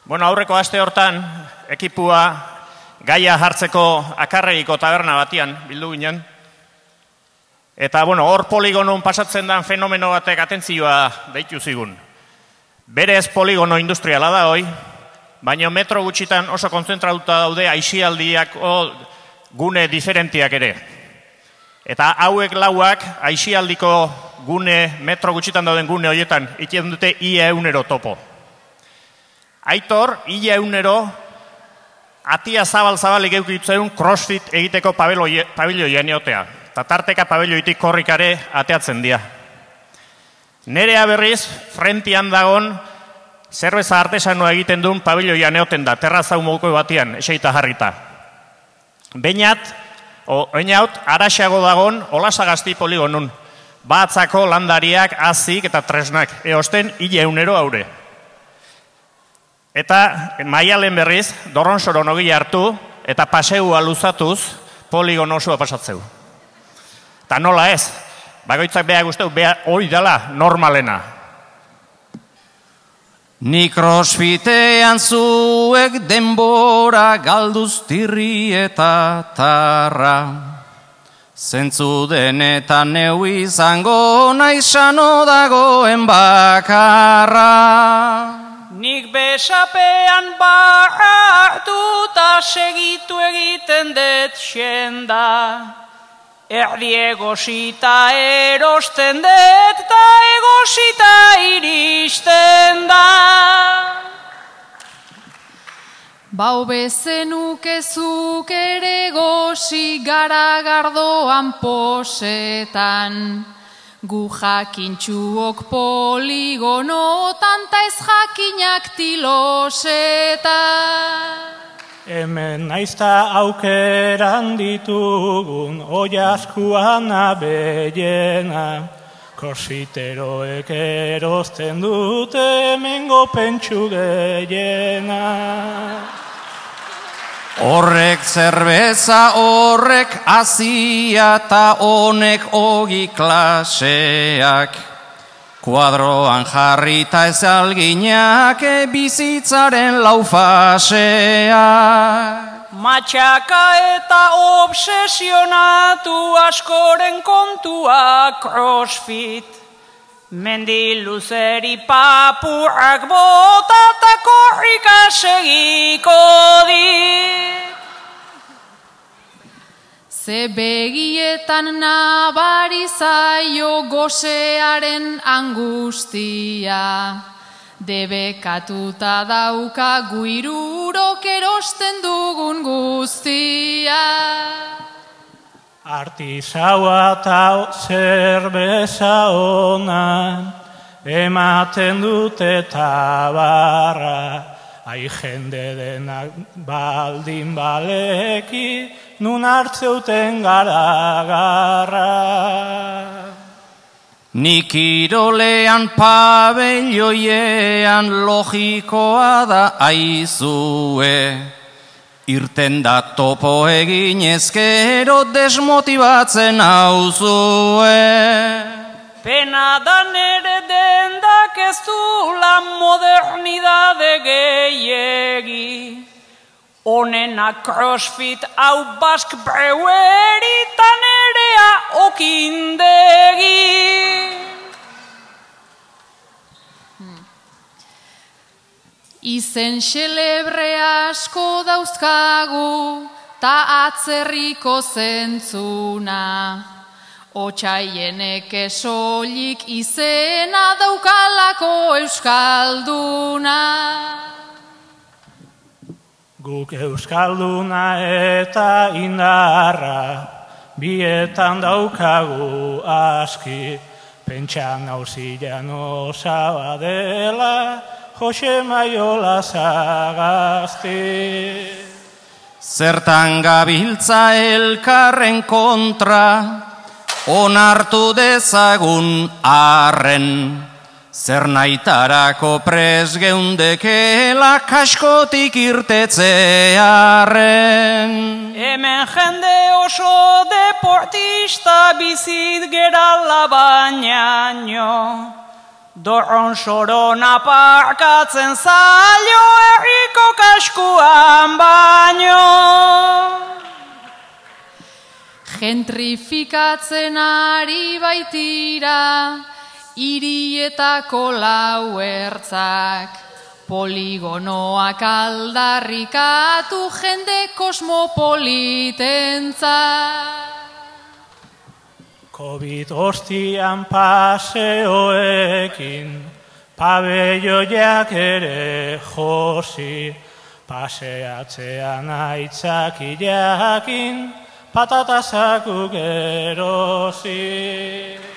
Bueno, aurreko aste hortan, ekipua gaia jartzeko Akarregiko taberna batian bildu ginen. Eta, hor poligonon pasatzen den fenomeno batek atentzioa deitu zigun. Berez poligono industriala da hoi, baina metro gutxitan oso kontzentratuta daude aisialdiak gune diferentiak ere. Eta hauek lauak aisialdiko gune, metro gutxitan dauden gune horietan, iten dute ia 100 topo. Aitor, ia 100, atia zabal-zabalik eukitzeun crossfit egiteko pabiloian eotea. Eta tarteka pabiloitik korrikare ateatzen dira. Nerea berriz, frentian dagon, zerbeza artesanoa egiten duen pabiloian eoten da, terrazau moduko batian, eseita jarrita. Beinaut, araxago dagon, Olasagasti poligonun. Batzako landariak, azik eta tresnak, eosten ia 100 haure. Eta maialen berriz, Dorronsoron ogi hartu, eta paseua luzatuz, poligon osua pasatzeu. Eta nola ez, bakoitzak beha guzteu, beha hori dela normalena. Ni crossfitean zuek denbora galduz tirri eta tarra. Zentzu denetan neu izango naizano dagoen bakarra. Nik besapean hartuta segitu egiten dut xenda. Erdi egosita erosten dut eta egosita iristen da. Bau bezenukezuk ere gosi garagardoan posetan. Gu jakintxuok poligonotan ta ez jakinak tilosetan. Hemen naizta aukeran ditugun oiaskuan abeiena. Korsiteroek erosten dute hemengo pentsu gehiena. Horrek zerbeza, horrek azia eta honek ogi klaseak. Kuadroan jarrita ez alginak bizitzaren laufaseak. Matxaka eta obsesionatu askoren kontua crossfit. Mendi luzeri papurrak bota eta korrika segiko dit. Ze begietan nabari zaio gosearen angustia. Debekatuta dauka guirurok erosten dugun guztia. Artisaua eta zerbeza ona ematen dute tabarra. Ai jende denak baldin baleki nun hartzeuten garagarra. Nik kirolean pabelioiean logikoa da aizue. Irten da topo egin ezkero desmotibatzen hauzue. Pena da nere dendak ez du la modernidade gehiegi. Onena crossfit hau bask breueri ta nerea okindegi. Izen xelebre asko dauzkagu ta atzerriko zentzuna. Otsaienek esolik izena daukalako euskalduna. Guk euskalduna eta indarra bietan daukagu aski. Pentsan hauzian osaba dela Jose Maiola Sagasti. Zertan gabiltza elkarren kontra, onartu dezagun arren. Zer naitarako pres geundekela kaskotik irtetzearen. Hemen jende oso deportista bizit gerala bainaino. Dorronsoron aparkatzen zailo herri Europan baino. Gentrifikatzen ari baitira, hirietako lau ertzak, poligonoak aldarrikatu jende kosmopolitentzat. COVID ostian paseoekin, pabelloiak ere josi, paseatzean aitzakiakin, patatasak erosi.